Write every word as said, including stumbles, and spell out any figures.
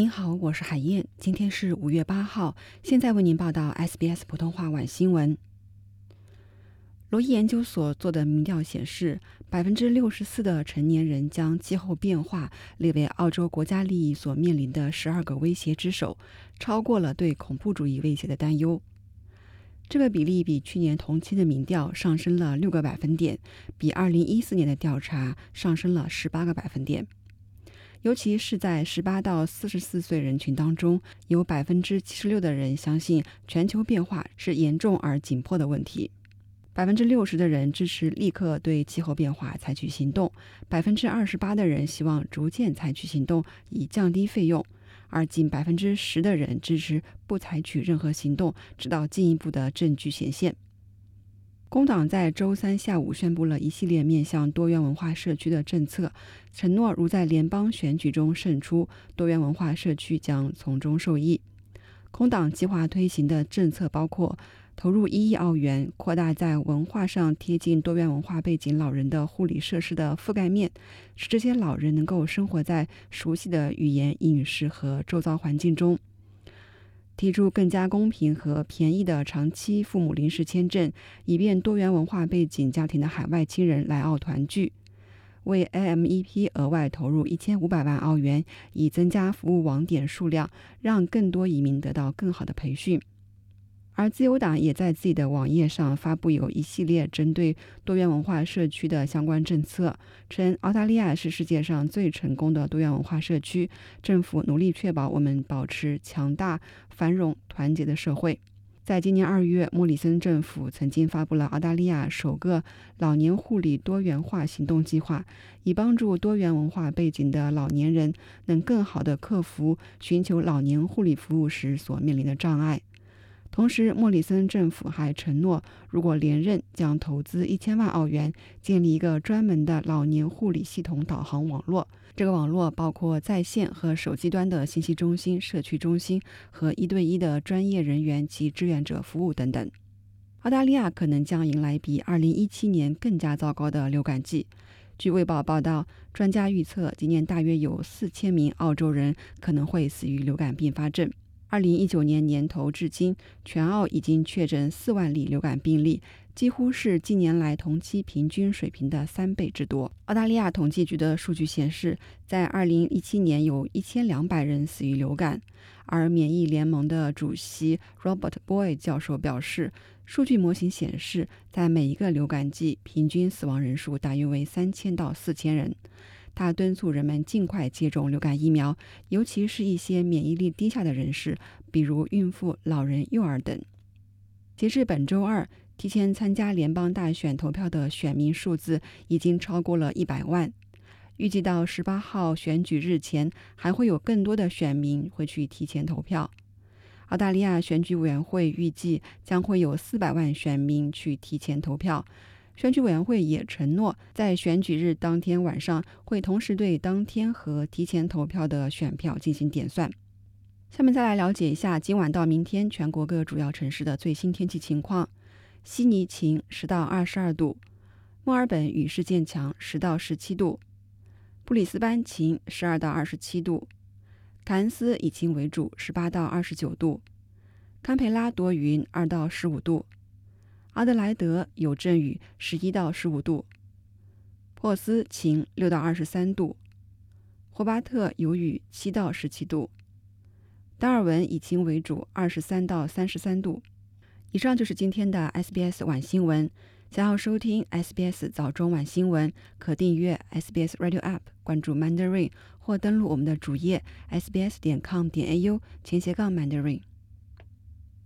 您好，我是海燕，今天是五月八号，现在为您报道 S B S 普通话晚新闻。罗伊研究所做的民调显示， 百分之六十四 的成年人将气候变化列为澳洲国家利益所面临的十二个威胁之首，超过了对恐怖主义威胁的担忧。这个比例比去年同期的民调上升了六个百分点，比二零一四年的调查上升了十八个百分点。尤其是在十八到四十四岁人群当中，有 百分之七十六 的人相信全球变化是严重而紧迫的问题， 百分之六十 的人支持立刻对气候变化采取行动， 百分之二十八 的人希望逐渐采取行动以降低费用，而仅 百分之十 的人支持不采取任何行动，直到进一步的证据显现。工党在周三下午宣布了一系列面向多元文化社区的政策，承诺如在联邦选举中胜出，多元文化社区将从中受益。工党计划推行的政策包括投入一亿澳元，扩大在文化上贴近多元文化背景老人的护理设施的覆盖面，使这些老人能够生活在熟悉的语言、饮食和周遭环境中。提出更加公平和便宜的长期父母临时签证，以便多元文化背景家庭的海外亲人来澳团聚。为 A M E P 额外投入一千五百万澳元，以增加服务网点数量，让更多移民得到更好的培训。而自由党也在自己的网页上发布有一系列针对多元文化社区的相关政策，称澳大利亚是世界上最成功的多元文化社区，政府努力确保我们保持强大、繁荣、团结的社会。在今年二月，莫里森政府曾经发布了澳大利亚首个老年护理多元化行动计划，以帮助多元文化背景的老年人能更好地克服寻求老年护理服务时所面临的障碍。同时，莫里森政府还承诺，如果连任，将投资一千万澳元，建立一个专门的老年护理系统导航网络。这个网络包括在线和手机端的信息中心、社区中心和一对一的专业人员及志愿者服务等等。澳大利亚可能将迎来比二零一七年更加糟糕的流感季。据卫报报道，专家预测今年大约有四千名澳洲人可能会死于流感并发症。二零一九年年头至今，全澳已经确诊四万例流感病例，几乎是近年来同期平均水平的三倍之多。澳大利亚统计局的数据显示，在二零一七年有一千两百人死于流感，而免疫联盟的主席 Robert Boyd 教授表示，数据模型显示，在每一个流感季，平均死亡人数大约为三千到四千人。他敦促人们尽快接种流感疫苗，尤其是一些免疫力低下的人士，比如孕妇、老人、幼儿等。截至本周二，提前参加联邦大选投票的选民数字已经超过了一百万。预计到十八号选举日前，还会有更多的选民会去提前投票。澳大利亚选举委员会预计将会有四百万选民去提前投票。选举委员会也承诺，在选举日当天晚上会同时对当天和提前投票的选票进行点算。下面再来了解一下今晚到明天全国各主要城市的最新天气情况。悉尼晴，十到二十二度；墨尔本雨势渐强，十到十七度；布里斯班晴，十二到二十七度；凯恩斯以晴为主，十八到二十九度；堪培拉多云，二到十五度；阿德莱德有阵雨，十一到十五度；珀斯晴，六到二十三度；霍巴特有雨，七到十七度；达尔文以晴为主，二十三到三十三度。以上就是今天的 S B S 晚新闻。想要收听 S B S 早中晚新闻，可订阅 S B S Radio App， 关注 Mandarin， 或登录我们的主页 s b s 点 com 点 a u 前斜杠 Mandarin。